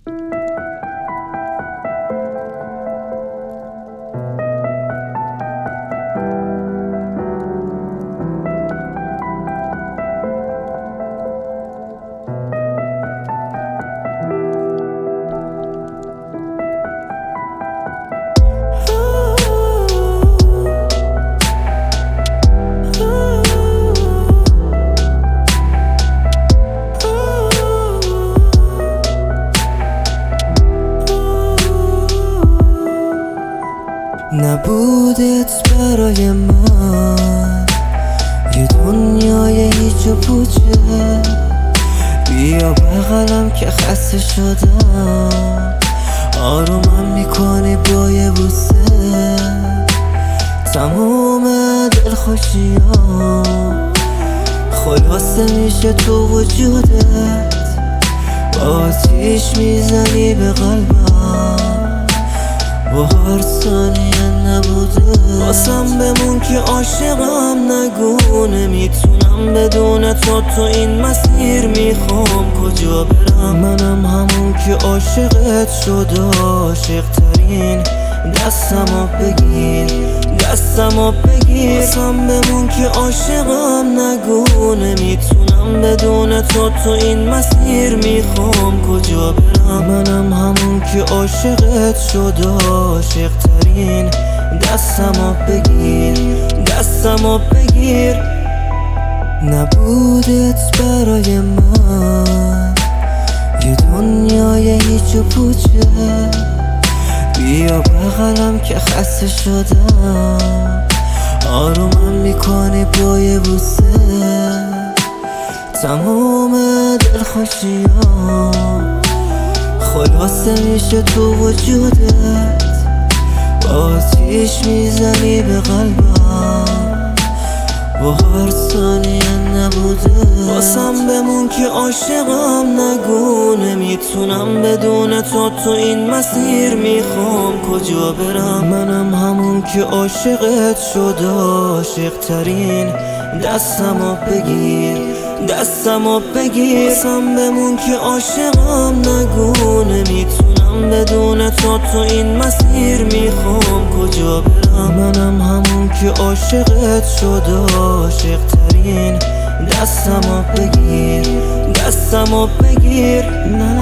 نبودت برای من یه دنیای هیچ و پوچه، بیا بغلم که خسته شدم، آرومم میکنی با یه بوسه، تموم دلخوشیام خلاصه میشه تو وجودت، با آتیش میزنی به قلبم، با هر ثانیه نبوده واسم بمون که عاشقم، نگو نمیتونم بدون تو این مسیر، میخوام کجا برم، منم همون که عاشقت شد، عاشق ترین، دستمو بگیر دستمو بگیر، واسم بمون که عاشقم، نگو نمیتونم بدون تو این مسیر، میخوام کجا برم، منم همون که عاشقت شد، عاشق ترین، دستمو بگیر دستمو بگیر. نبودت برای من یه دنیای هیچ و پوچه، بیا بغلم که خسته شدم، آرومم میکنی با یه بوسه، تموم دلخوشیام خلاصه میشه تو وجودت، با آتیش میزنی به قلبم، با هر ثانیه نبوده واسم بمون که عاشقم، نگو نمیتونم بدون تو این مسیر، میخوام کجا برم، منم همون که عاشقت شد، عاشق ترین، دستمو بگیر دستمو بگیر، واسم بمون که عاشقم، نگو نمیتونم بدون تو این مسیر، میخوام کجا برم، منم همون که عاشقت شد، عاشق ترین، دستمو بگیر دستمو بگیر.